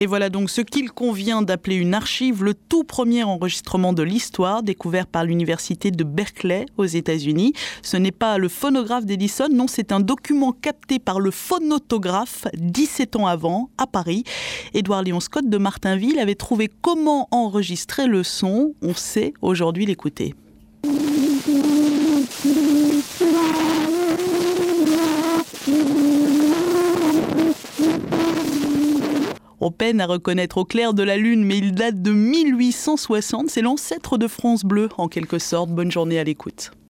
Et voilà donc ce qu'il convient d'appeler une archive, le tout premier enregistrement de l'histoire découvert par l'université de Berkeley aux États-Unis. Ce n'est pas le phonographe d'Edison, non, c'est un document capté par le phonotographe 17 ans avant, à Paris. Édouard Léon Scott de Martinville avait trouvé comment enregistrer le son. On sait aujourd'hui l'écouter. On peine à reconnaître au clair de la lune, mais il date de 1860. C'est l'ancêtre de France Bleu, en quelque sorte. Bonne journée à l'écoute.